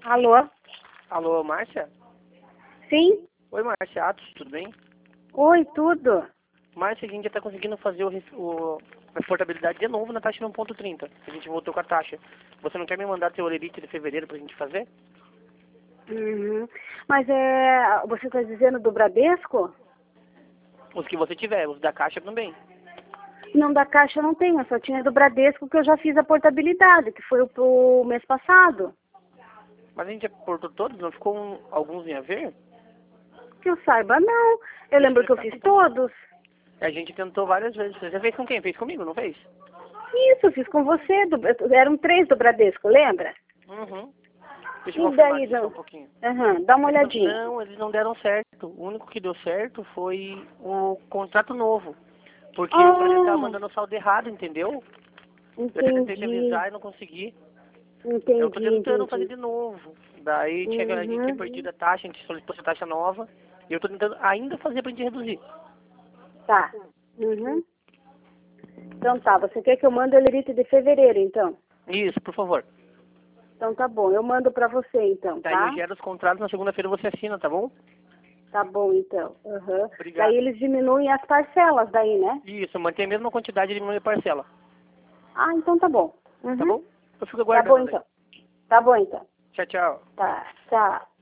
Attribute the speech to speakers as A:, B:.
A: Alô?
B: Alô, Márcia?
A: Sim?
B: Oi, Márcia. Atos, tudo bem?
A: Oi, tudo?
B: Márcia, a gente já está conseguindo fazer a portabilidade de novo na taxa 1.30. A gente voltou com a taxa. Você não quer me mandar teu olerite de fevereiro pra gente fazer?
A: Uhum. Mas você está dizendo do Bradesco?
B: Os que você tiver, os da Caixa também.
A: Não, da Caixa eu não tenho, eu só tinha do Bradesco que eu já fiz a portabilidade, que foi pro mês passado.
B: Mas a gente já portou todos, não ficou alguns em a ver?
A: Que eu saiba, não. Eu lembro que eu fiz todos.
B: A gente tentou várias vezes. Você fez com quem? Fez comigo, não fez?
A: Isso, eu fiz com você. Eram 3 do Bradesco, lembra?
B: Uhum. Deixa eu
A: E
B: confirmar
A: daí,
B: aqui só
A: não?
B: um pouquinho.
A: Uhum, dá uma olhadinha.
B: Não, eles não deram certo. O único que deu certo foi o contrato novo. Porque o Brasil tava
A: Ah,
B: mandando o saldo errado, entendeu? Eu até tentei te
A: entendi.
B: avisar e não consegui. Eu tô
A: Entendi,
B: tentando fazer
A: entendi.
B: de novo. Daí a gente tinha
A: Uhum.
B: perdido a taxa, a gente solicitou essa taxa nova. E eu tô tentando ainda fazer pra gente reduzir.
A: Tá. Uhum. Então tá, você quer que eu mande o lerite de fevereiro, então?
B: Isso, por favor.
A: Então tá bom, eu mando pra você, então,
B: Daí eu
A: tá?
B: gero os contratos, na segunda-feira você assina, tá bom?
A: Tá bom, então. Uhum. Daí
B: Obrigado.
A: eles diminuem as parcelas daí, né?
B: Isso, mantém a mesma quantidade de minha parcela.
A: Ah, então tá bom.
B: Tá
A: Uhum.
B: bom? Eu fico
A: Tá bom,
B: aguardando daí.
A: então. Tá bom, então.
B: Tchau, tchau.
A: Tá, tchau.